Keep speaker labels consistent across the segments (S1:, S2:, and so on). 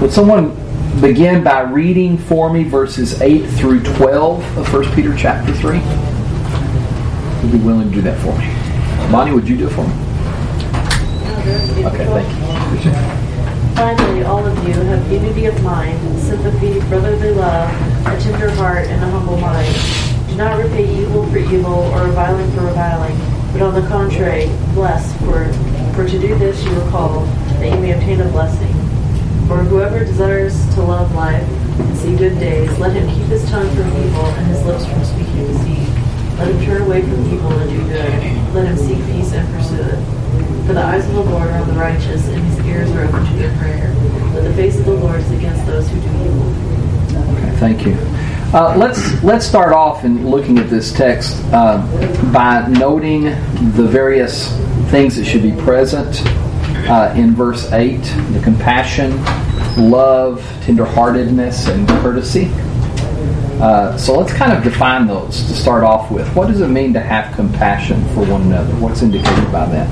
S1: Would someone begin by reading for me verses 8 through 12 of 1 Peter chapter 3? Would be willing to do that for me. Bonnie, would you do it for me? Okay, thank you.
S2: Finally, all of you have unity of mind, sympathy, brotherly love, a tender heart, and a humble mind. Do not repay evil for evil or reviling for reviling, but on the contrary, bless, for to do this you were called, that you may obtain a blessing. For whoever desires to love life and see good days, let him keep his tongue from evil and his lips from speaking deceit. Let him turn away from evil and do good. Let him seek peace and pursue it. For the eyes of the Lord are on the righteous, and his ears are open to their prayer. But the face of the Lord is against those who do evil.
S1: Okay, thank you. Let's start off in looking at this text by noting the various things that should be present in verse 8, the compassion, love, tenderheartedness, and courtesy. So let's kind of define those to start off with. What does it mean to have compassion for one another? What's indicated by that?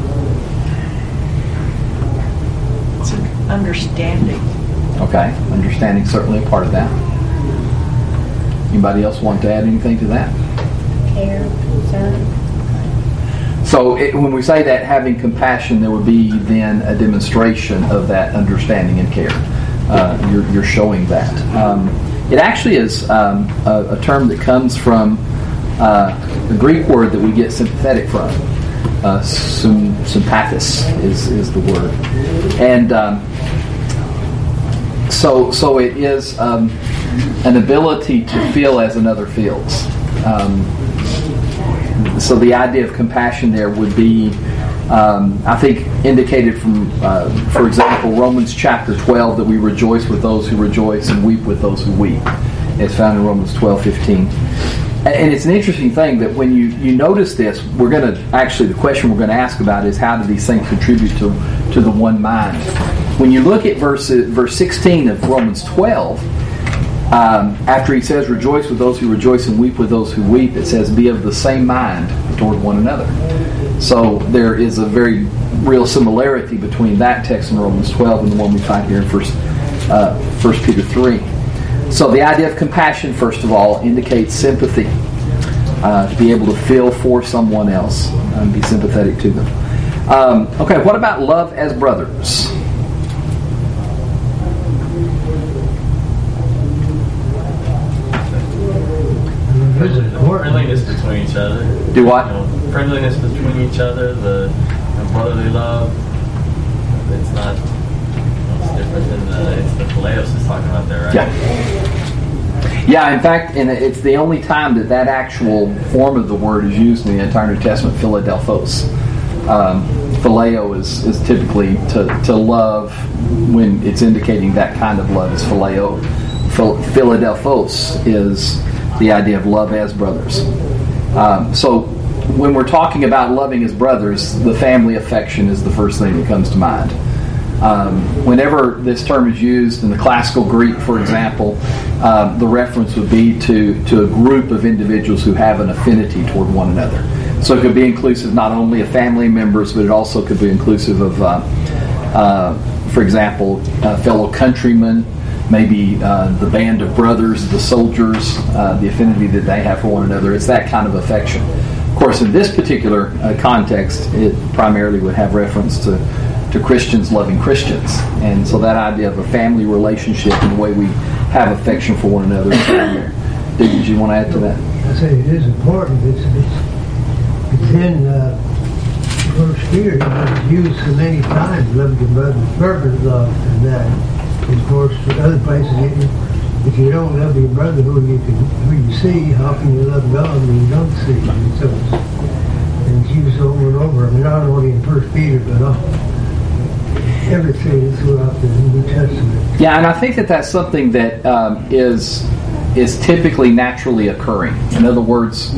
S3: It's an understanding.
S1: Okay, understanding certainly a part of that. Anybody else want to add anything to that?
S4: Care, concern.
S1: So when we say that having compassion, there would be then a demonstration of that understanding and care. You're showing that. It actually is a term that comes from the Greek word that we get sympathetic from. Sympathis is the word. And so it is an ability to feel as another feels. So the idea of compassion there would be, I think, indicated from, for example, Romans chapter 12, that we rejoice with those who rejoice and weep with those who weep. It's found in Romans 12:15. And it's an interesting thing that when you notice this, we're going to, actually the question we're going to ask about is how do these things contribute to the one mind? When you look at verse 16 of Romans 12, after he says, rejoice with those who rejoice and weep with those who weep, it says, be of the same mind toward one another. So there is a very real similarity between that text in Romans 12 and the one we find here in 1 Peter 3. So the idea of compassion, first of all, indicates sympathy. To be able to feel for someone else and be sympathetic to them. Okay, what about love as brothers?
S5: Friendliness between each other.
S1: Do what?
S5: Friendliness between each other, the brotherly love. It's not. It's different than it's the Phileos is talking about there, right?
S1: Yeah. In fact, it's the only time that actual form of the word is used in the entire New Testament. Philadelphos. Phileo is typically to love when it's indicating that kind of love is phileo. Philadelphos is the idea of love as brothers. So when we're talking about loving as brothers, the family affection is the first thing that comes to mind. Whenever this term is used in the classical Greek, for example, the reference would be to a group of individuals who have an affinity toward one another. So it could be inclusive not only of family members, but it also could be inclusive of, for example, fellow countrymen, maybe the band of brothers, the soldiers, the affinity that they have for one another. It's that kind of affection. Of course, in this particular context, it primarily would have reference to Christians loving Christians. And so that idea of a family relationship and the way we have affection for one another is down there. Did you want to add to that?
S6: I say it is important. It's in First Peter. It's used so many times, love your brother, fervent love, and that. Of course, other places, if you don't love your brother who you see, how can you love God when you don't see him? So it's used over and over. I mean, not only in First Peter, but everything throughout the New Testament.
S1: Yeah, and I think that's something that is typically naturally occurring. In other words,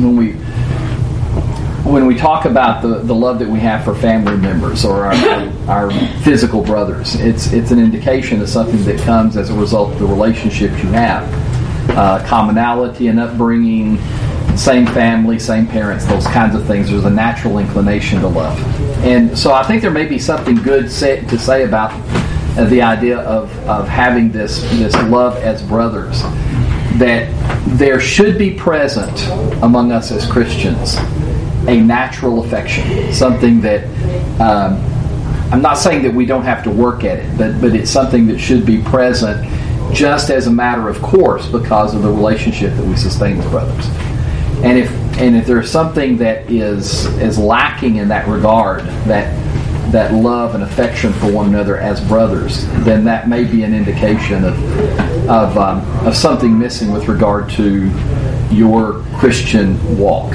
S1: when we talk about the love that we have for family members or our physical brothers, it's an indication of something that comes as a result of the relationships you have. Commonality and upbringing, same family, same parents, those kinds of things. There's a natural inclination to love. And so I think there may be something good to say about the idea of having this love as brothers, that there should be present among us as Christians a natural affection, something that I'm not saying that we don't have to work at it, but it's something that should be present just as a matter of course because of the relationship that we sustain with brothers. And if there's something that is lacking in that regard, that love and affection for one another as brothers, then that may be an indication of something missing with regard to your Christian walk.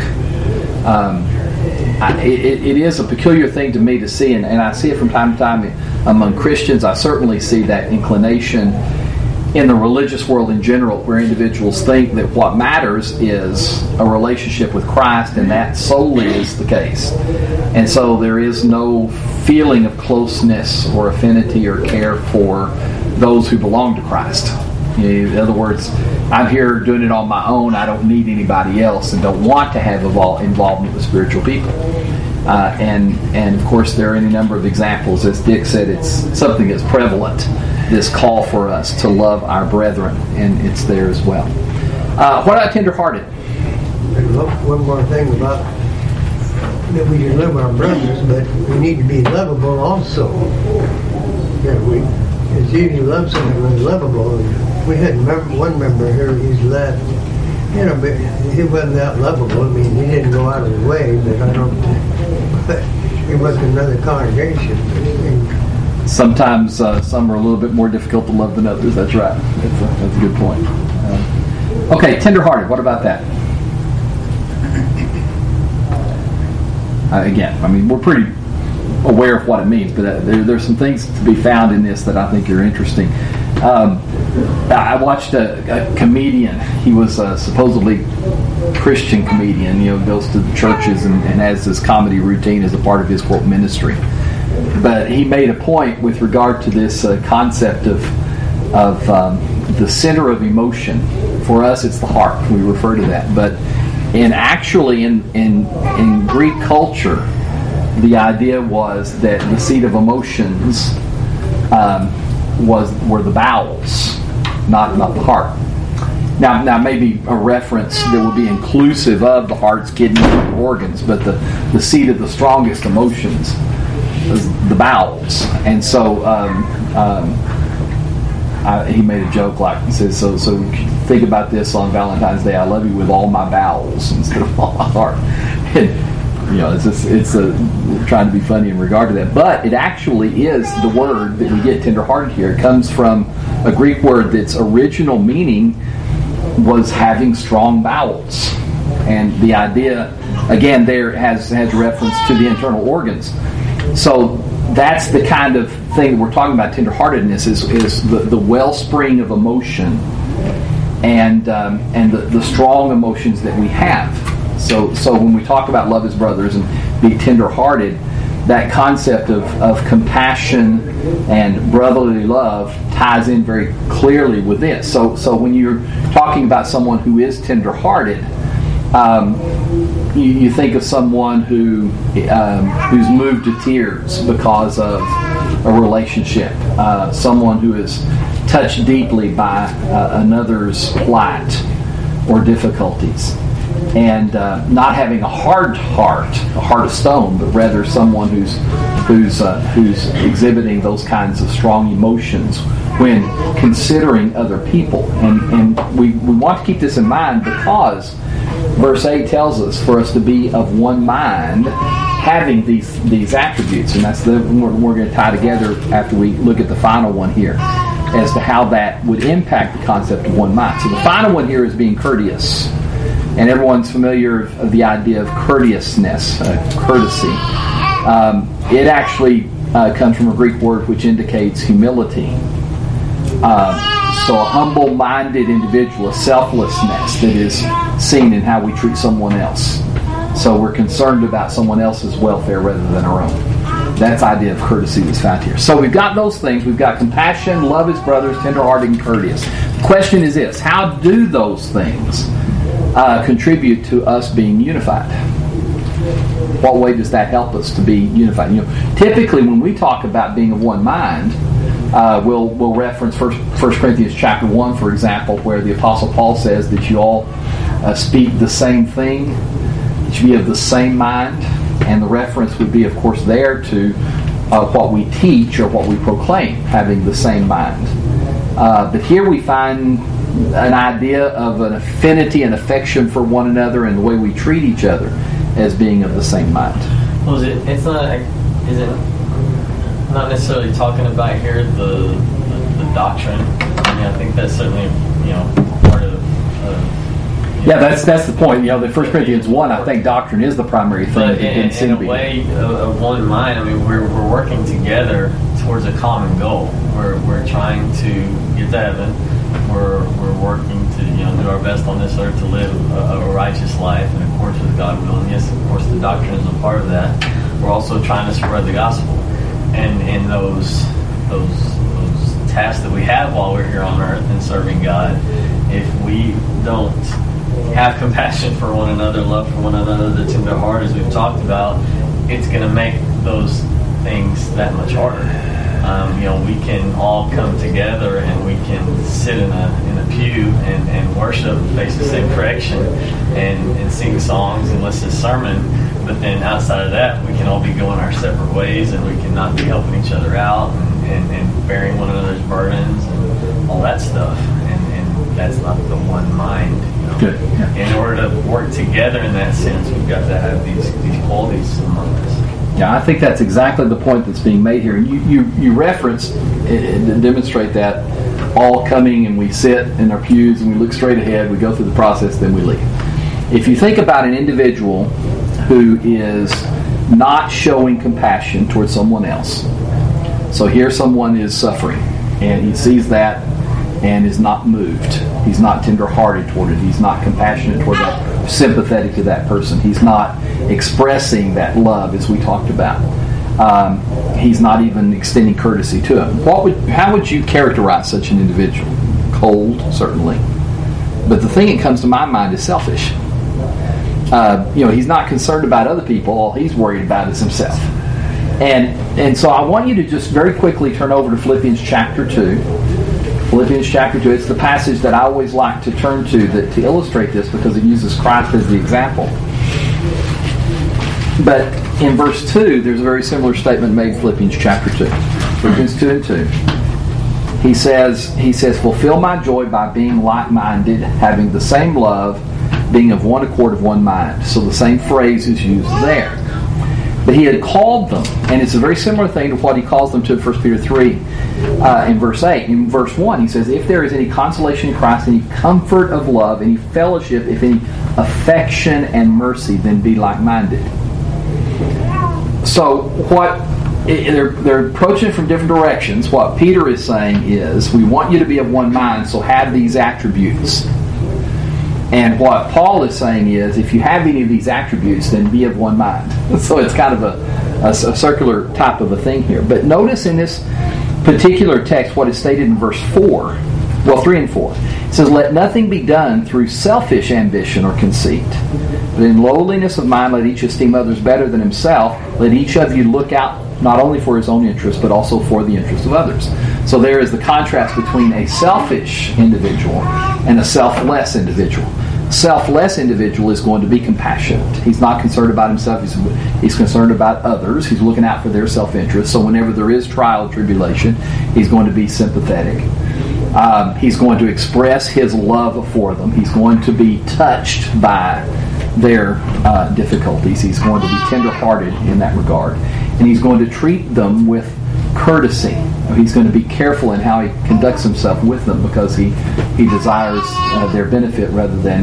S1: It is a peculiar thing to me to see, and I see it from time to time among Christians. I certainly see that inclination in the religious world in general, where individuals think that what matters is a relationship with Christ, and that solely is the case. And so there is no feeling of closeness or affinity or care for those who belong to Christ. In other words, I'm here doing it on my own. I don't need anybody else and don't want to have involvement with spiritual people. And of course, there are any number of examples. As Dick said, it's something that's prevalent, this call for us to love our brethren, and it's there as well. What about tenderhearted?
S6: One more thing about that we can love our brothers, but we need to be lovable also. It's easy to love someone who's lovable. We had one member here, he's left. But he wasn't that lovable. I mean, he didn't go out of his way, but he was in another congregation.
S1: Sometimes some are a little bit more difficult to love than others. That's right. That's a good point. Okay, tenderhearted. What about that? Again, I mean, we're pretty aware of what it means, but there's some things to be found in this that I think are interesting. I watched a comedian. He was a supposedly Christian comedian. Goes to the churches and has this comedy routine as a part of his quote ministry. But he made a point with regard to this concept of the center of emotion. For us, it's the heart. We refer to that. But in Greek culture, the idea was that the seat of emotions were the bowels, not the heart. Now maybe a reference that would be inclusive of the heart's kidneys and organs, but the seat of the strongest emotions is the bowels. And so he made a joke like he says, so think about this on Valentine's Day. I love you with all my bowels instead of all my heart. And, it's trying to be funny in regard to that. But it actually is the word that we get tenderhearted here. It comes from a Greek word that's original meaning was having strong bowels. And the idea, again, there has reference to the internal organs. So that's the kind of thing we're talking about. Tenderheartedness is the wellspring of emotion and the strong emotions that we have. So when we talk about love as brothers and be tenderhearted, that concept of compassion and brotherly love ties in very clearly with this. So when you're talking about someone who is tenderhearted, you think of someone who's moved to tears because of a relationship, someone who is touched deeply by another's plight or difficulties, and not having a hard heart, a heart of stone, but rather someone who's exhibiting those kinds of strong emotions when considering other people. And we want to keep this in mind because verse 8 tells us for us to be of one mind, having these attributes, and that's we're going to tie together after we look at the final one here as to how that would impact the concept of one mind. So the final one here is being courteous. And everyone's familiar of the idea of courteousness, courtesy. It actually comes from a Greek word which indicates humility. So a humble-minded individual, a selflessness that is seen in how we treat someone else. So we're concerned about someone else's welfare rather than our own. That's the idea of courtesy that's found here. So we've got those things. We've got compassion, love as brothers, tenderhearted, and courteous. The question is this: how do those things contribute to us being unified? What way does that help us to be unified? Typically when we talk about being of one mind, We'll reference 1 Corinthians chapter 1, for example, where the Apostle Paul says that you all speak the same thing, that you be of the same mind, and the reference would be, of course, there to what we teach or what we proclaim, having the same mind. But here we find an idea of an affinity and affection for one another and the way we treat each other as being of the same mind.
S5: Well, is it not necessarily talking about here the doctrine? I mean, I think that's certainly, part of
S1: yeah, that's the point. The 1 Corinthians 1, I think doctrine is the primary thing.
S5: But in a way of one mind, I mean, we're working together towards a common goal. We're trying to get to heaven. We're working to do our best on this earth to live a righteous life, and of course, with God willing, yes, of course, the doctrine is a part of that. We're also trying to spread the gospel, and in those tasks that we have while we're here on earth and serving God, if we don't have compassion for one another, love for one another, the tender heart, as we've talked about, it's going to make those things that much harder. We can all come together and we can sit in a pew and worship, face the same correction, and sing songs and listen to sermon. But then outside of that, we can all be going our separate ways, and we can not be helping each other out and bearing one another's burdens and all that stuff. And that's not the one mind.
S1: Good. Yeah.
S5: In order to work together in that sense, we've got to have these qualities among us.
S1: Yeah, I think that's exactly the point that's being made here. And you referenced and demonstrate that all coming and we sit in our pews and we look straight ahead, we go through the process, then we leave. If you think about an individual who is not showing compassion towards someone else, so here someone is suffering and he sees that and is not moved. He's not tender-hearted toward it. He's not compassionate toward that, sympathetic to that person. He's not expressing that love as we talked about. He's not even extending courtesy to him. How would you characterize such an individual? Cold, certainly. But the thing that comes to my mind is selfish. He's not concerned about other people. All he's worried about is himself. And so I want you to just very quickly turn over to Philippians chapter 2. Philippians chapter 2, it's the passage that I always like to turn to illustrate this because it uses Christ as the example. But in verse 2, there's a very similar statement made in Philippians chapter 2. Philippians 2 and 2. He says, fulfill my joy by being like-minded, having the same love, being of one accord, of one mind. So the same phrase is used there. But he had called them, and it's a very similar thing to what he calls them to in 1 Peter 3 in verse 8. In verse 1, he says, if there is any consolation in Christ, any comfort of love, any fellowship, if any affection and mercy, then be like-minded. So they're approaching from different directions. What Peter is saying is, we want you to be of one mind, so have these attributes. And what Paul is saying is, if you have any of these attributes, then be of one mind. So it's kind of a circular type of a thing here. But notice in this particular text what is stated in verse 4, 3 and 4. It says, let nothing be done through selfish ambition or conceit, but in lowliness of mind let each esteem others better than himself. Let each of you look out not only for his own interest, but also for the interest of others. So there is the contrast between a selfish individual and a selfless individual. Selfless individual is going to be compassionate. He's not concerned about himself. He's concerned about others. He's looking out for their self-interest. So whenever there is trial or tribulation, he's going to be sympathetic. He's going to express his love for them. He's going to be touched by their difficulties. He's going to be tender-hearted in that regard. And he's going to treat them with courtesy. He's going to be careful in how he conducts himself with them because he desires their benefit rather than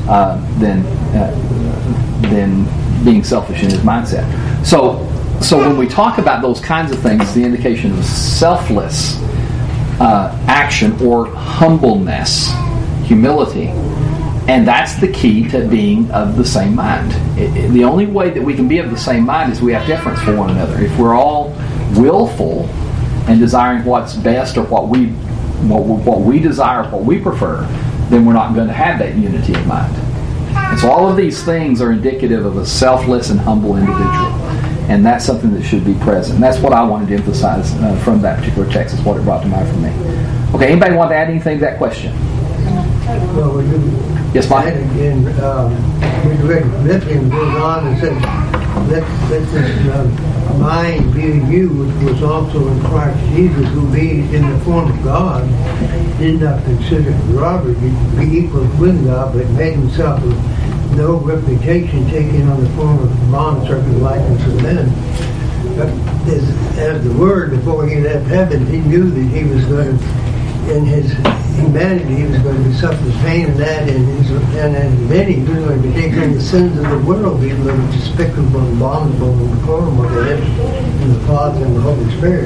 S1: being selfish in his mindset. So when we talk about those kinds of things, it's the indication of selfless action or humbleness, humility. And that's the key to being of the same mind. The only way that we can be of the same mind is we have deference for one another. If we're all willful and desiring what's best or what we desire, what we prefer, then we're not going to have that unity of mind. And so all of these things are indicative of a selfless and humble individual. And that's something that should be present. And that's what I wanted to emphasize from that particular text, is what it brought to mind for me. Okay, anybody want to add anything to that question?
S6: Well,
S1: Yes, Mike?
S6: And we read Philippians goes on and says, let this mind be in you, which was also in Christ Jesus, who being in the form of God, did not consider robbery to be equal with God, but made himself of no reputation, taking on the form of bondservant likeness of men. But as the Word, before he left heaven, he knew that he was going to, in his humanity, he was going to suffer pain in that, and then he was going to be taking the sins of the world, even though it's despicable and abominable and deplorable to him, and the Father and the Holy Spirit.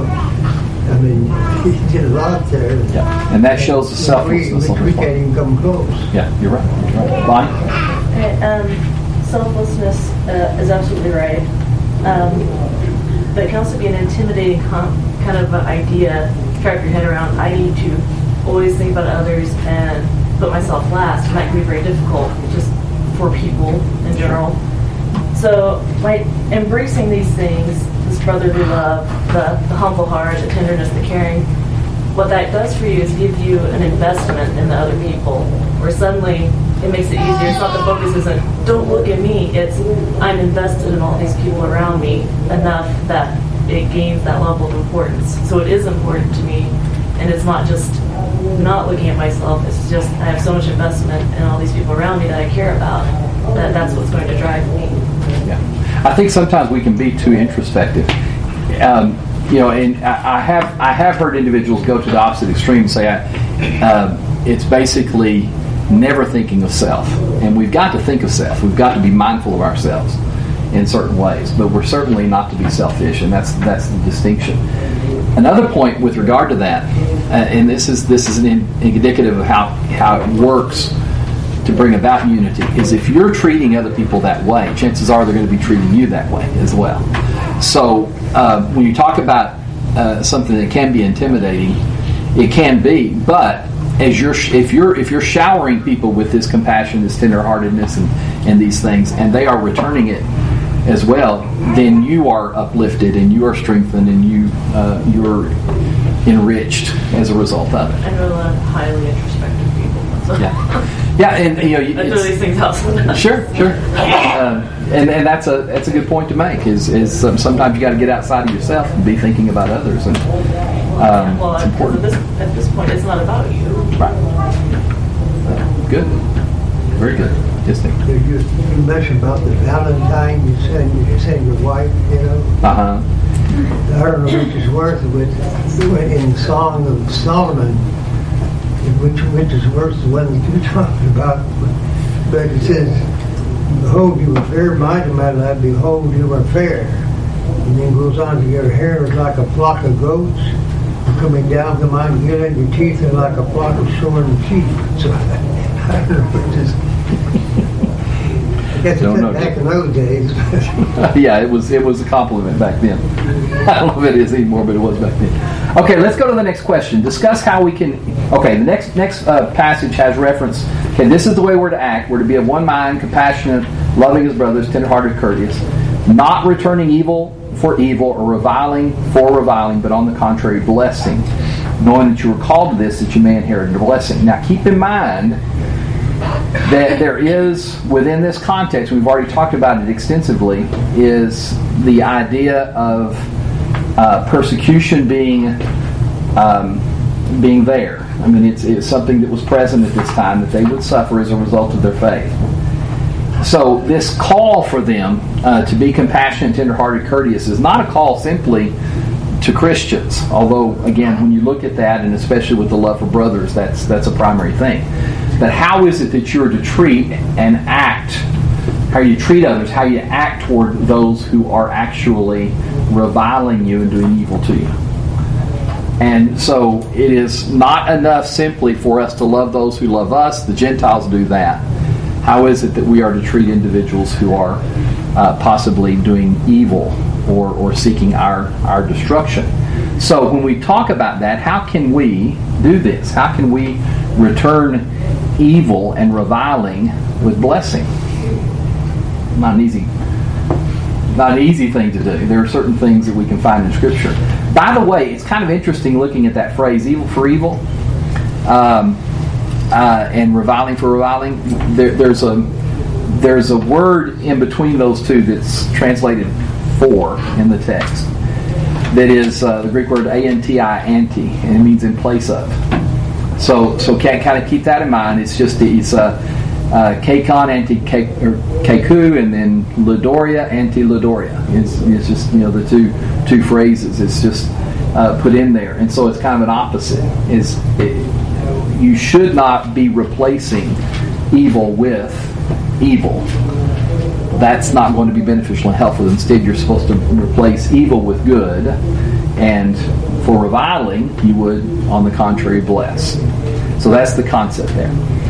S6: He did a lot there.
S1: Yeah, and that shows the selflessness of
S6: we
S1: his
S6: can't even come close.
S1: Yeah, you're right. Bonnie?
S2: Selflessness is absolutely right. But it can also be an intimidating kind of idea to wrap your head around. I need to always think about others and put myself last, and that can be very difficult just for people in general. So by embracing these things, this brotherly love, the humble heart, the tenderness, the caring, what that does for you is give you an investment in the other people, where suddenly it makes it easier. It's not, the focus isn't, don't look at me, it's, I'm invested in all these people around me enough that it gains that level of importance. So it is important to me, and it's not just not looking at myself, it's just I have so much investment in all these people around me that I care about, that's what's going to drive me.
S1: Yeah, I think sometimes we can be too introspective. And I have heard individuals go to the opposite extreme and say it's basically never thinking of self. And we've got to think of self. We've got to be mindful of ourselves in certain ways, but we're certainly not to be selfish, and that's the distinction. Another point with regard to that, and this is indicative of how it works to bring about unity, is if you're treating other people that way, chances are they're going to be treating you that way as well. So when you talk about something that can be intimidating, it can be, but if you're showering people with this compassion, this tenderheartedness, and these things, and they are returning it as well, then you are uplifted and you are strengthened and you're enriched as a result of it.
S2: I know a lot of highly introspective people. So.
S1: Yeah, and
S2: I throw these things out sometimes.
S1: Sure. And that's a good point to make. Is sometimes you got to get outside of yourself and be thinking about others, and
S2: well,
S1: it's important.
S2: At this point, it's not about you.
S1: Right. Good. Very good. Yes, thank you.
S6: You mentioned about the Valentine, you send your wife,
S1: Uh-huh.
S6: I don't know which is worse, but in the Song of Solomon, which is worse, the one that you're talking about, but it says, behold, you are fair-minded, my lad, behold, you are fair. And then goes on to, your hair is like a flock of goats, coming down to Mount Gilead, your teeth are like a flock of shorn sheep. So, I don't know, it just... I guess back in those days.
S1: Yeah, it was a compliment back then. I don't know if it is anymore, but it was back then. Okay, let's go to the next question. Discuss how we can... Okay, the next passage has reference... Okay, this is the way we're to act. We're to be of one mind, compassionate, loving his brothers, tenderhearted, courteous, not returning evil for evil or reviling for reviling, but on the contrary, blessing, knowing that you were called to this, that you may inherit a blessing. Now, keep in mind that there is, within this context, we've already talked about it extensively, is the idea of persecution being there. I mean, it's something that was present at this time that they would suffer as a result of their faith. So this call for them to be compassionate, tenderhearted, courteous is not a call simply to Christians. Although, again, when you look at that, and especially with the love for brothers, that's a primary thing. But how is it that you're to treat and act, how you treat others, how you act toward those who are actually reviling you and doing evil to you? And so it is not enough simply for us to love those who love us. The Gentiles do that. How is it that we are to treat individuals who are possibly doing evil or seeking our destruction? So when we talk about that, how can we do this? How can we return evil and reviling with blessing? Not an easy not an easy thing to do. There are certain things that we can find in Scripture. By the way, it's kind of interesting looking at that phrase, evil for evil, and reviling for reviling. There's a word in between those two that's translated for in the text. That is the Greek word anti, anti, and it means in place of. So kind of keep that in mind. It's Kaikon anti-Keku, and then Lidoria anti-Lidoria. It's just the two phrases. It's just put in there, and so it's kind of an opposite. You should not be replacing evil with evil. That's not going to be beneficial and helpful. Instead, you're supposed to replace evil with good, and for reviling, you would, on the contrary, bless. So that's the concept there.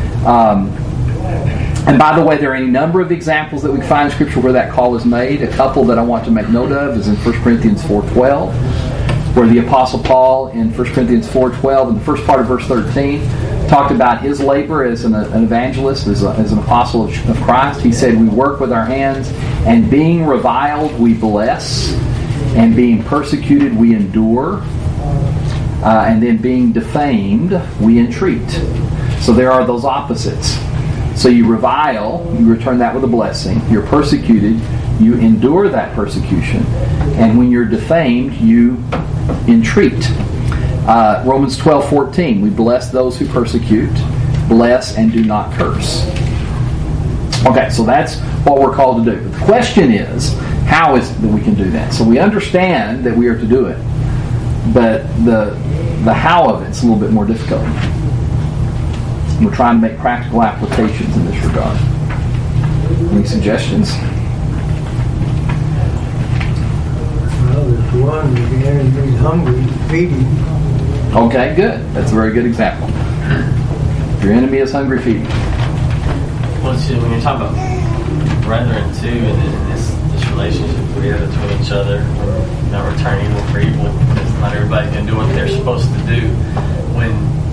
S1: And by the way, there are any number of examples that we find in Scripture where that call is made. A couple that I want to make note of is in 1 Corinthians 4:12, where the Apostle Paul in 1 Corinthians 4:12, in the first part of verse 13, talked about his labor as an evangelist, as an apostle of Christ. He said, we work with our hands, and being reviled, we bless, and being persecuted, we endure, and then being defamed, we entreat. So there are those opposites. So you revile, you return that with a blessing. You're persecuted, you endure that persecution. And when you're defamed, you entreat. Romans 12:14, we bless those who persecute, bless and do not curse. Okay, so that's what we're called to do. The question is, how is it that we can do that? So we understand that we are to do it, but the how of it's a little bit more difficult. We're trying to make practical applications in this regard. Any suggestions?
S6: Well, there's one, if the enemy's hungry, feed him.
S1: Okay, good. That's a very good example. If your enemy is hungry, feed him.
S5: Well, see, when you're talking about brethren too, and this relationship we have between each other, not return evil for evil, because not everybody can do what they're supposed to do. When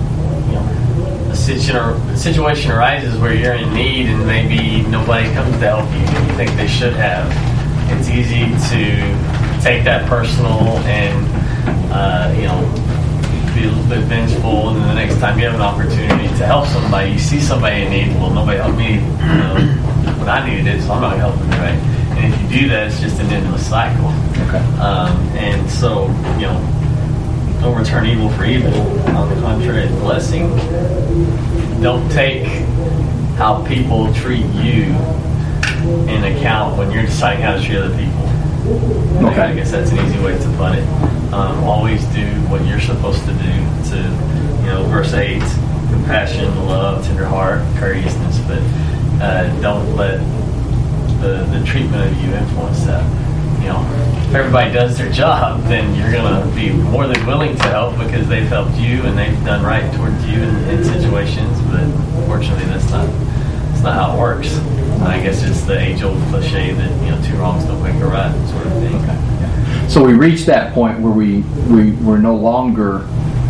S5: a situation arises where you're in need and maybe nobody comes to help you and you think they should have, it's easy to take that personal and be a little bit vengeful, and then the next time you have an opportunity to help somebody, you see somebody in need, well, nobody helped me when I needed it, so I'm not helping them, right? And if you do that, it's just an endless cycle.
S1: Okay.
S5: And so, don't return evil for evil. On the contrary, blessing. Don't take how people treat you in account when you're deciding how to treat other people.
S1: Okay.
S5: I guess that's an easy way to put it. Always do what you're supposed to do. To, verse 8, compassion, love, tender heart, courteousness, but don't let the treatment of you influence that. If everybody does their job, then you're going to be more than willing to help because they've helped you and they've done right towards you in situations. But unfortunately, that's not how it works. I guess it's the age-old cliche that two wrongs don't make a right sort of thing.
S1: Okay. So we reach that point where we're no longer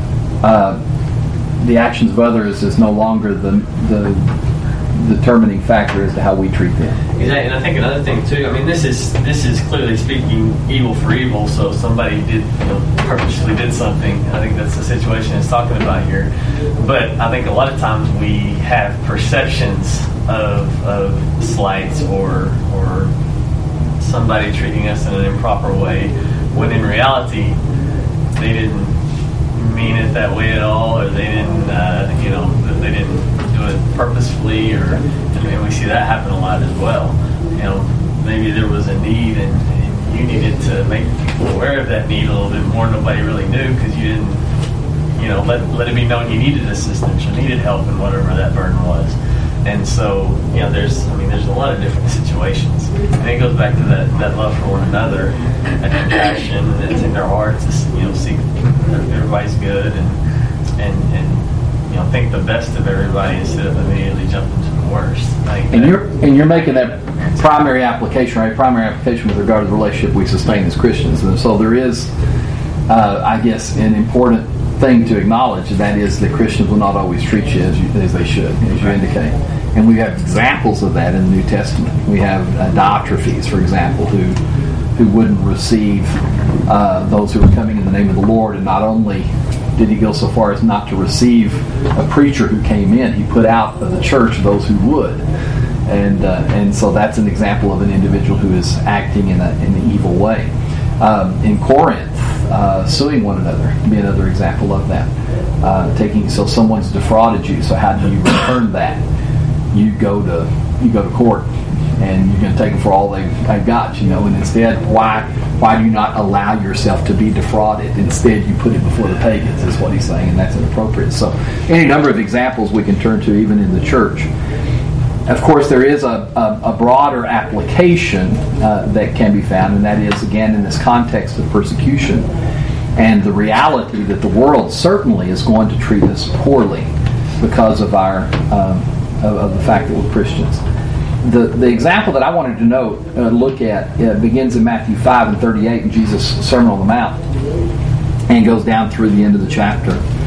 S1: the actions of others is no longer the determining factor as to how we treat them.
S5: Exactly, and I think another thing too. This is clearly speaking evil for evil. So if somebody purposely did something, I think that's the situation it's talking about here. But I think a lot of times we have perceptions of slights or somebody treating us in an improper way, when in reality they didn't mean it that way at all, or they didn't they didn't do it purposefully, and we see that happen a lot as well. Maybe there was a need and you needed to make people aware of that need a little bit more. Nobody really knew because you didn't let it be known you needed assistance or needed help in whatever that burden was. And so there's a lot of different situations, and it goes back to that love for one another, that compassion that's in their hearts, seek everybody's good and think the best of everybody instead of immediately jumping to the worst.
S1: And you're making that primary application, right? Primary application with regard to the relationship we sustain as Christians. And so there is, I guess, an important thing to acknowledge, and that is that Christians will not always treat you as they should, as you indicate. And we have examples of that in the New Testament. We have Diotrephes, for example, who who wouldn't receive those who were coming in the name of the Lord. And not only did he go so far as not to receive a preacher who came in, he put out of the church those who would. And so that's an example of an individual who is acting in an evil way. In Corinth, suing one another would be another example of that. So someone's defrauded you. So how do you return that? You go to court, and you're going to take them for all they've got, And instead, why do you not allow yourself to be defrauded? Instead, you put it before the pagans, is what he's saying, and that's inappropriate. So, any number of examples we can turn to even in the church. Of course, there is a broader application that can be found, and that is, again, in this context of persecution and the reality that the world certainly is going to treat us poorly because of our of the fact that we're Christians. The example that I wanted to look at begins in Matthew 5:38 in Jesus' Sermon on the Mount, and goes down through the end of the chapter.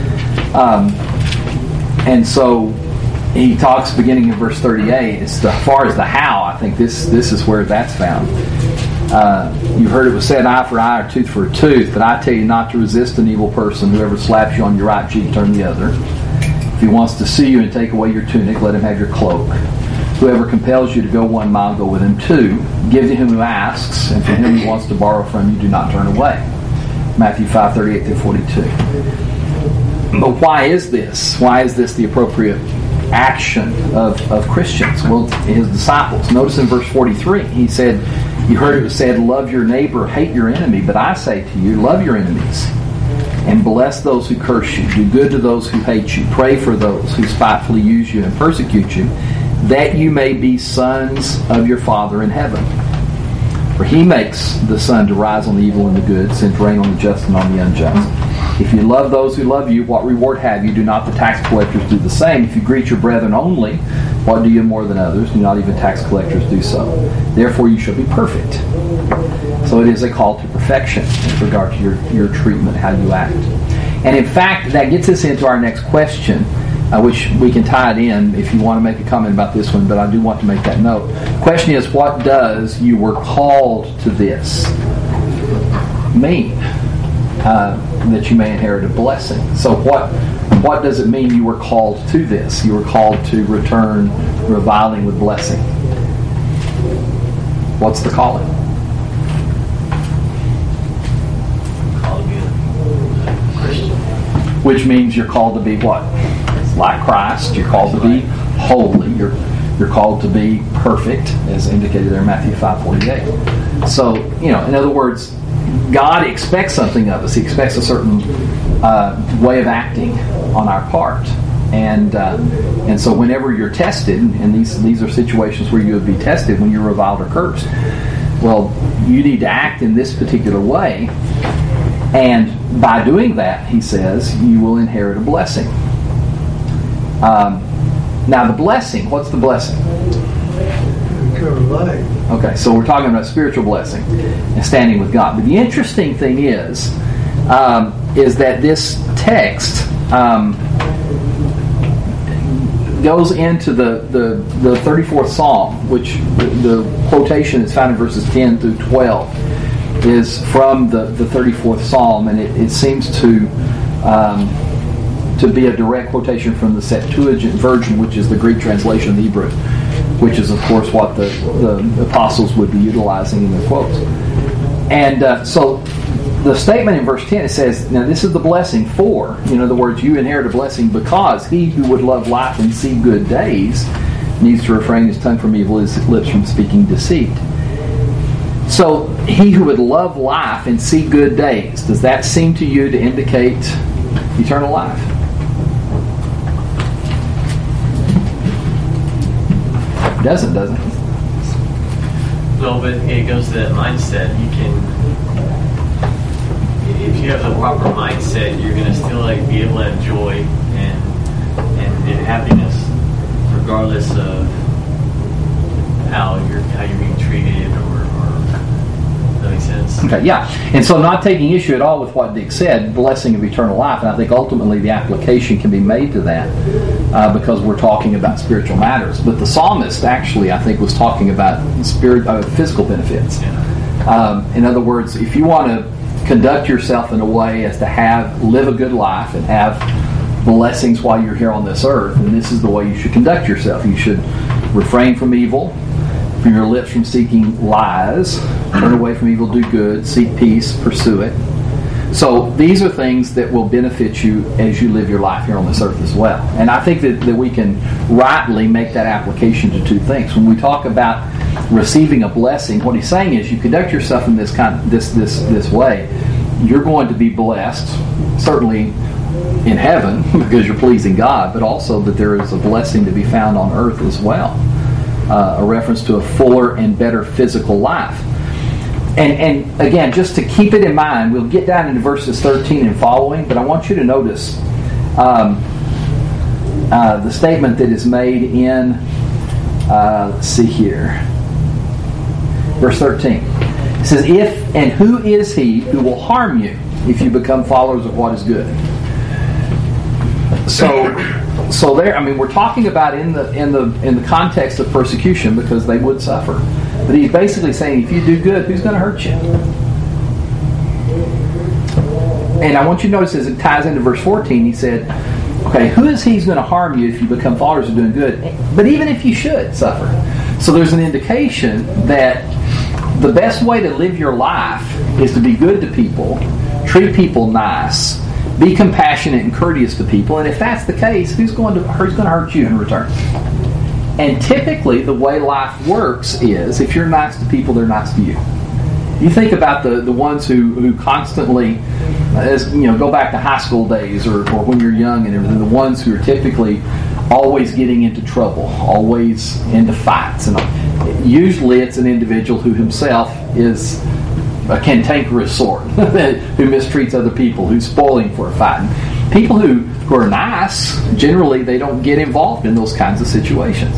S1: And so he talks beginning in verse 38. As far as the how, I think this is where that's found. You've heard it was said, eye for eye or tooth for a tooth, but I tell you not to resist an evil person. Whoever slaps you on your right cheek, turn the other. If he wants to sue you and take away your tunic, let him have your cloak. Whoever compels you to go 1 mile, go with him 2. Give to him who asks, and from him who wants to borrow from you, do not turn away. Matthew 5:38-42. But why is this? Why is this the appropriate action of Christians? Well, his disciples. Notice in verse 43, he said, you heard it was said, love your neighbor, hate your enemy. But I say to you, love your enemies, and bless those who curse you. Do good to those who hate you. Pray for those who spitefully use you and persecute you, that you may be sons of your Father in heaven. For he makes the sun to rise on the evil and the good, sends rain on the just and on the unjust. If you love those who love you, what reward have you? Do not the tax collectors do the same? If you greet your brethren only, what do you more than others? Do not even tax collectors do so? Therefore you shall be perfect. So it is a call to perfection with regard to your treatment, how you act. And in fact, that gets us into our next question, which we can tie it in if you want to make a comment about this one, but I do want to make that note. The question is, what does you were called to this mean? That you may inherit a blessing. So what does it mean you were called to this? You were called to return reviling with blessing. What's the calling?
S5: Called to be a Christian.
S1: Which means you're called to be what? Like Christ. You're called to be holy. You're called to be perfect, as indicated there in Matthew 5:48. So, in other words, God expects something of us. He expects a certain way of acting on our part, and so whenever you're tested, and these are situations where you would be tested when you're reviled or cursed. Well, you need to act in this particular way, and by doing that, he says, you will inherit a blessing. Now, the blessing. What's the blessing?
S6: Eternal life.
S1: Okay, so we're talking about spiritual blessing and standing with God. But the interesting thing is that this text goes into the 34th Psalm, which the quotation that's found in verses 10 through 12 is from the 34th Psalm, and it seems to be a direct quotation from the Septuagint version, which is the Greek translation of the Hebrew, which is, of course, what the apostles would be utilizing in their quotes. And so the statement in verse 10, it says, now this is the blessing for, in other words, you inherit a blessing because he who would love life and see good days needs to refrain his tongue from evil, his lips from speaking deceit. So he who would love life and see good days, does that seem to you to indicate eternal life? Doesn't it?
S5: No, but it goes to that mindset. You can, if you have the proper mindset, you're going to still be able to have joy and happiness, regardless of how you're being treated or does that make sense?
S1: Okay, yeah. And so not taking issue at all with what Dick said, blessing of eternal life, and I think ultimately the application can be made to that because we're talking about spiritual matters. But the psalmist actually, I think, was talking about physical benefits.
S5: Yeah.
S1: In other words, if you want to conduct yourself in a way as to live a good life and have blessings while you're here on this earth, then this is the way you should conduct yourself. You should refrain from evil, from your lips from speaking lies, turn away from evil, do good, seek peace, pursue it. So these are things that will benefit you as you live your life here on this earth as well. And I think that we can rightly make that application to two things. When we talk about receiving a blessing, what he's saying is you conduct yourself in this way, you're going to be blessed, certainly in heaven because you're pleasing God, but also that there is a blessing to be found on earth as well. A reference to a fuller and better physical life. And again, just to keep it in mind, we'll get down into verses 13 and following, but I want you to notice the statement that is made in, let's see here, verse 13. It says, "If and who is he who will harm you if you become followers of what is good?" So there, I mean, we're talking about in the context of persecution because they would suffer. But he's basically saying, if you do good, who's going to hurt you? And I want you to notice as it ties into verse 14, he said, okay, who is he who's going to harm you if you become followers of doing good? But even if you should suffer. So there's an indication that the best way to live your life is to be good to people, treat people nice, be compassionate and courteous to people. And if that's the case, who's going to hurt you in return? And typically, the way life works is, if you're nice to people, they're nice to you. You think about the ones who constantly, go back to high school days or when you're young and everything, the ones who are typically always getting into trouble, always into fights. And usually it's an individual who himself is a cantankerous sort, who mistreats other people, who's spoiling for a fight. And people who are nice, generally they don't get involved in those kinds of situations.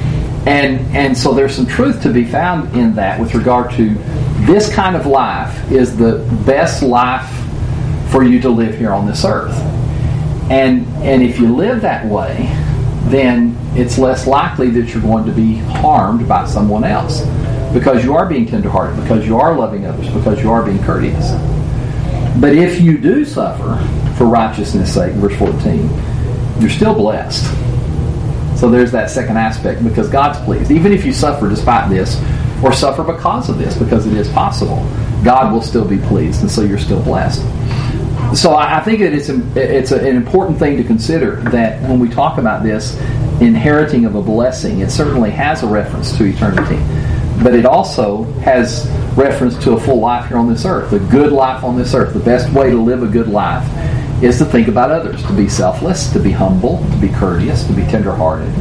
S1: And so there's some truth to be found in that with regard to this kind of life is the best life for you to live here on this earth. And if you live that way, then it's less likely that you're going to be harmed by someone else because you are being tenderhearted, because you are loving others, because you are being courteous. But if you do suffer for righteousness' sake, verse 14, you're still blessed. So there's that second aspect, because God's pleased. Even if you suffer despite this, or suffer because of this, because it is possible, God will still be pleased, and so you're still blessed. So I think that it's an important thing to consider that when we talk about this inheriting of a blessing, it certainly has a reference to eternity. But it also has reference to a full life here on this earth, a good life on this earth. The best way to live a good life is to think about others, to be selfless, to be humble, to be courteous, to be tenderhearted.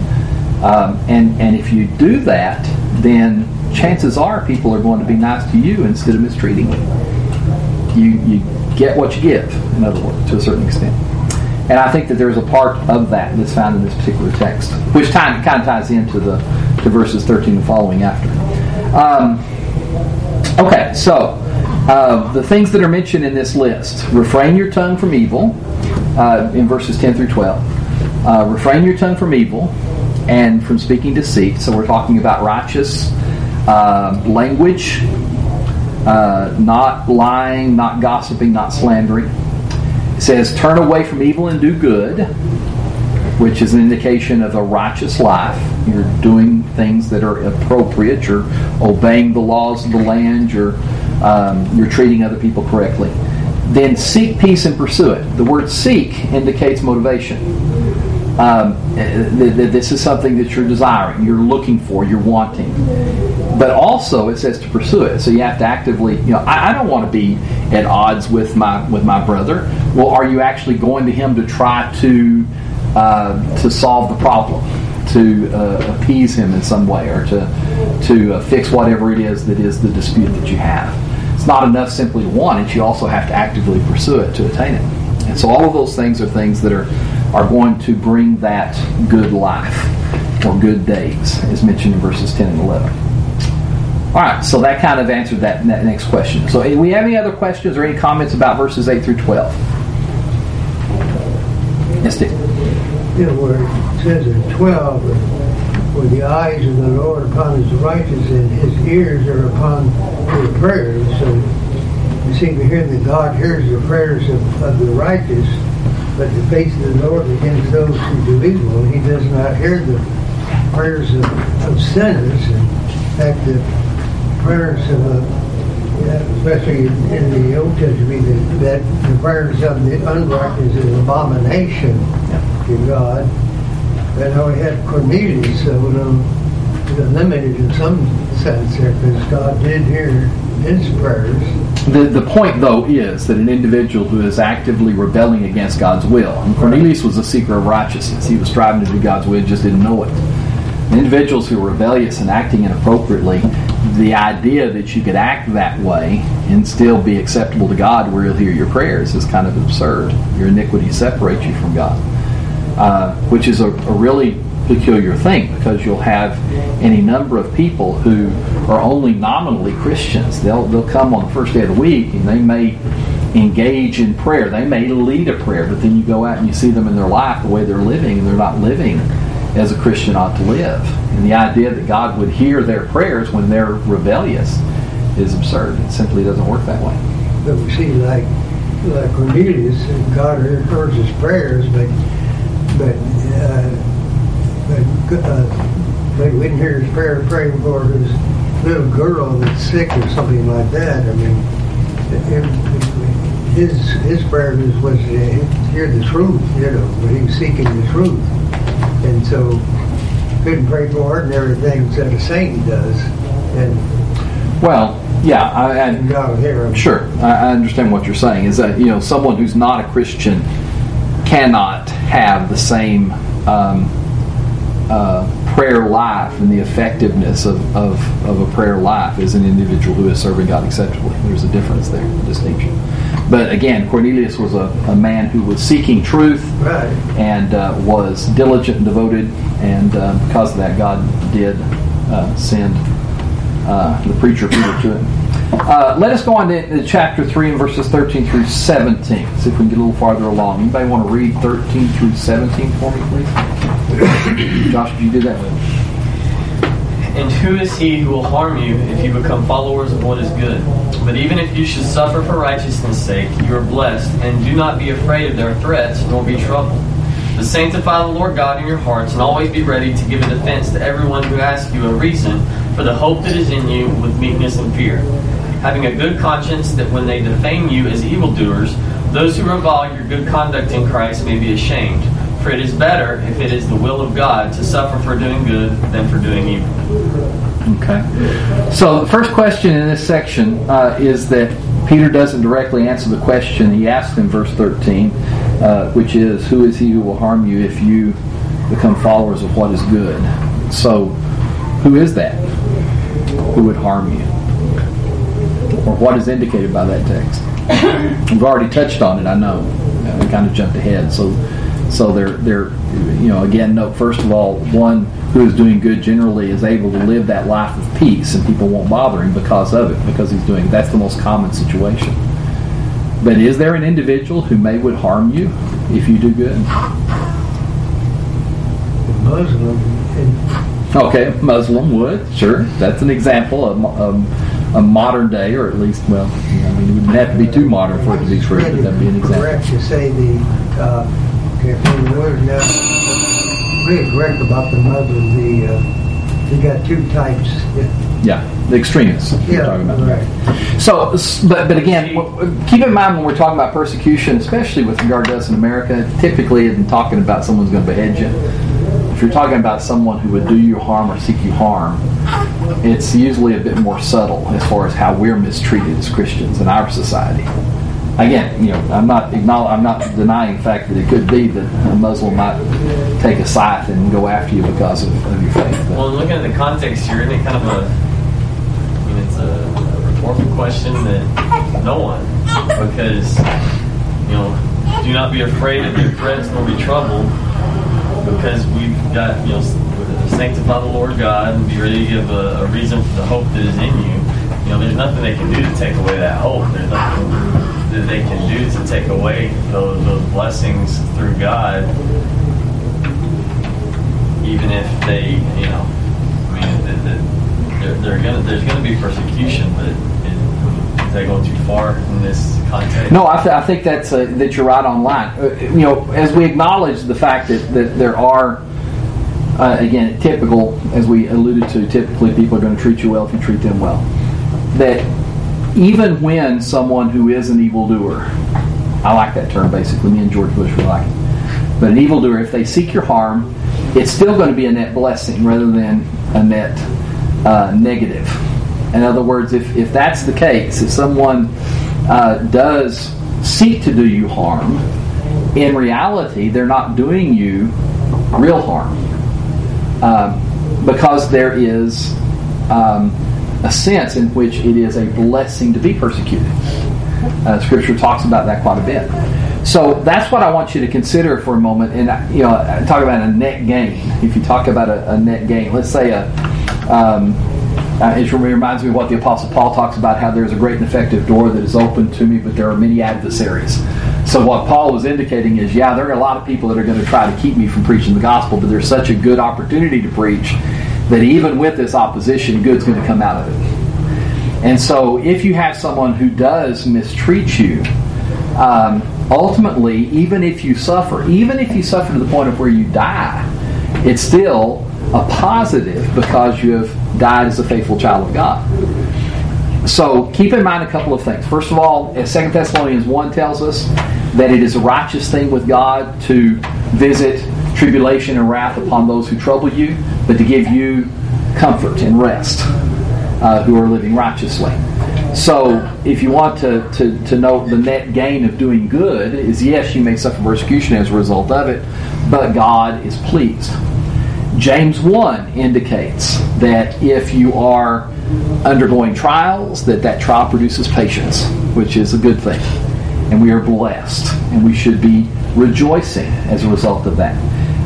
S1: And if you do that, then chances are people are going to be nice to you instead of mistreating you. You get what you give, in other words, to a certain extent. And I think that there's a part of that that's found in this particular text, which kind of ties into to verses 13 and following after. Okay, so the things that are mentioned in this list: refrain your tongue from evil, in verses 10 through 12. Refrain your tongue from evil and from speaking deceit. So we're talking about righteous language, not lying, not gossiping, not slandering. It says, turn away from evil and do good, which is an indication of a righteous life. You're doing things that are appropriate. You're obeying the laws of the land. You're treating other people correctly. Then seek peace and pursue it. The word seek indicates motivation. This is something that you're desiring, you're looking for, you're wanting. But also it says to pursue it. So you have to actively, I don't want to be at odds with my brother. Well, are you actually going to him to try to solve the problem, to appease him in some way, or to fix whatever it is that is the dispute that you have? It's not enough simply to want it. You also have to actively pursue it to attain it. And so all of those things are things that are going to bring that good life or good days, as mentioned in verses 10 and 11. All right, so that kind of answered that next question. So do we have any other questions or any comments about verses 8 through 12? Yes, Steve.
S6: Where it says in 12, where the eyes of the Lord upon his righteous and his ears are upon your prayers. So you seem to hear that God hears the prayers of the righteous, but the face of the Lord against those who do evil. He does not hear the prayers of sinners. In fact, the prayers of especially in the Old Testament, that the prayers of the unrighteous is an abomination to God. And how we had Cornelius, so limited in some sense there, because God did hear his prayers.
S1: The point, though, is that an individual who is actively rebelling against God's will, and Cornelius was a seeker of righteousness. He was striving to do God's will, just didn't know it. Individuals who are rebellious and acting inappropriately, the idea that you could act that way and still be acceptable to God where He'll hear your prayers is kind of absurd. Your iniquity separates you from God, which is a really peculiar thing, because you'll have any number of people who are only nominally Christians. They'll come on the first day of the week and they may engage in prayer. They may lead a prayer, but then you go out and you see them in their life, the way they're living, and they're not living as a Christian ought to live. And the idea that God would hear their prayers when they're rebellious is absurd. It simply doesn't work that way.
S6: But we see, like Cornelius, God heard his prayers, but we didn't hear his prayer praying for his little girl that's sick or something like that. I mean, his prayer was to hear the truth, but he was seeking the truth. And so couldn't pray for it and everything that a saint does. And
S1: well, yeah,
S6: and God will hear him.
S1: Sure, I understand what you're saying. Is that someone who's not a Christian cannot have the same prayer life and the effectiveness of a prayer life as an individual who is serving God acceptably. There's a difference there, a distinction. But again, Cornelius was a man who was seeking truth,
S6: right,
S1: and was diligent and devoted, and because of that, God did send the preacher Peter to him. Let us go on to chapter 3 and verses 13 through 17. See if we can get a little farther along. Anybody want to read 13 through 17 for me, please? Josh, could you do that?
S5: And who is he who will harm you if you become followers of what is good? But even if you should suffer for righteousness' sake, you are blessed, and do not be afraid of their threats, nor be troubled. But sanctify the Lord God in your hearts, and always be ready to give a defense to everyone who asks you a reason for the hope that is in you with meekness and fear, having a good conscience, that when they defame you as evildoers, those who revile your good conduct in Christ may be ashamed. For it is better, if it is the will of God, to suffer for doing good than for doing evil.
S1: Okay. So the first question in this section is that Peter doesn't directly answer the question he asked in verse 13, which is, who is he who will harm you if you become followers of what is good? So, who is that who would harm you? Or what is indicated by that text? We've already touched on it, I know. We kind of jumped ahead. So they're again, note first of all, one who is doing good generally is able to live that life of peace, and people won't bother him because of it, because he's doing it. That's the most common situation. But is there an individual who would harm you if you do good?
S6: Muslim.
S1: Okay, Muslim would, sure. That's an example of a modern day, or at least, it wouldn't have to be too modern for it to be true, but that'd be an example.
S6: Correct to say can't find the word now. Really correct about the Muslims. They got two types.
S1: Yeah, the extremists you're talking about.
S6: Right.
S1: So, but again, keep in mind when we're talking about persecution, especially with regard to us in America, typically isn't talking about someone's going to behead you. If you're talking about someone who would do you harm or seek you harm, it's usually a bit more subtle as far as how we're mistreated as Christians in our society. Again, I'm not denying the fact that it could be that a Muslim might take a scythe and go after you because of your faith. But,
S5: well, looking at the context here, isn't it kind of it's a rhetorical question that no one, because do not be afraid of their threats nor be troubled, because we've got sanctify the Lord God and be ready to give a reason for the hope that is in you. There's nothing they can do to take away that hope. There's nothing that they can do to take away those blessings through God, even if they, there's going to be persecution, but Is that going too far in this context?
S1: No, I think that's that you're right on line. As we acknowledge the fact that there are, again, typical, as we alluded to, typically people are going to treat you well if you treat them well. That even when someone who is an evildoer, I like that term basically, me and George Bush were like it, but an evildoer, if they seek your harm, it's still going to be a net blessing rather than a net negative. In other words, if that's the case, if someone does seek to do you harm, in reality they're not doing you real harm, because there is a sense in which it is a blessing to be persecuted. Scripture talks about that quite a bit. So that's what I want you to consider for a moment. And talk about a net gain. If you talk about a net gain, let's say it reminds me of what the Apostle Paul talks about, how there's a great and effective door that is open to me, but there are many adversaries. So what Paul was indicating is, there are a lot of people that are going to try to keep me from preaching the gospel, but there's such a good opportunity to preach that even with this opposition, good's going to come out of it. And so if you have someone who does mistreat you, ultimately, even if you suffer to the point of where you die, it's still a positive because you have died as a faithful child of God. So keep in mind a couple of things. First of all, as 2 Thessalonians 1 tells us, that it is a righteous thing with God to visit tribulation and wrath upon those who trouble you, but to give you comfort and rest who are living righteously. So if you want to know the net gain of doing good is, yes, you may suffer persecution as a result of it, but God is pleased. James 1 indicates that if you are undergoing trials, that trial produces patience, which is a good thing. And we are blessed, and we should be rejoicing as a result of that.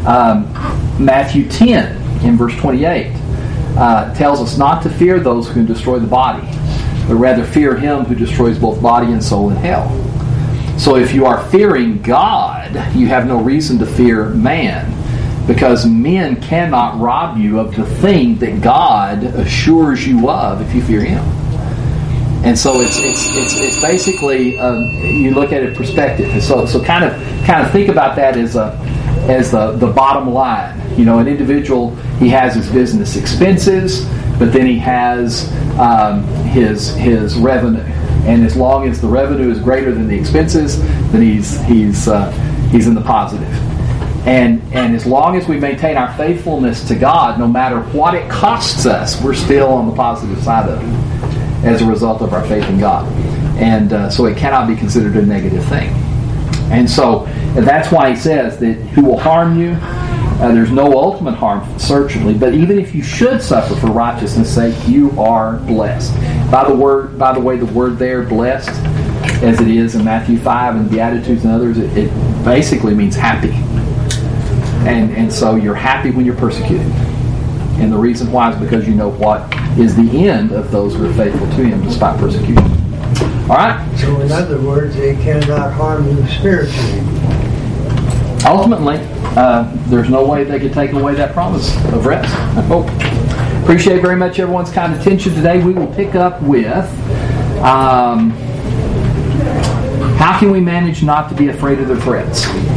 S1: Matthew 10 in verse 28 tells us not to fear those who can destroy the body, but rather fear him who destroys both body and soul in hell. So if you are fearing God, you have no reason to fear man, because men cannot rob you of the thing that God assures you of if you fear him. And so it's basically you look at it perspective. And so kind of think about that as the bottom line. An individual, he has his business expenses, but then he has his revenue. And as long as the revenue is greater than the expenses, then he's in the positive. And as long as we maintain our faithfulness to God, no matter what it costs us, we're still on the positive side of it as a result of our faith in God. And so it cannot be considered a negative thing. And so that's why he says that who will harm you, there's no ultimate harm, certainly, but even if you should suffer for righteousness' sake, you are blessed. By the way, the word there, blessed, as it is in Matthew 5 and Beatitudes and others, it basically means happy. And so you're happy when you're persecuted. And the reason why is because you know what is the end of those who are faithful to him despite persecution. All right?
S6: So in other words, they cannot harm you spiritually.
S1: Ultimately, there's no way they could take away that promise of rest, I hope. Appreciate very much everyone's kind attention today. We will pick up with how can we manage not to be afraid of their threats?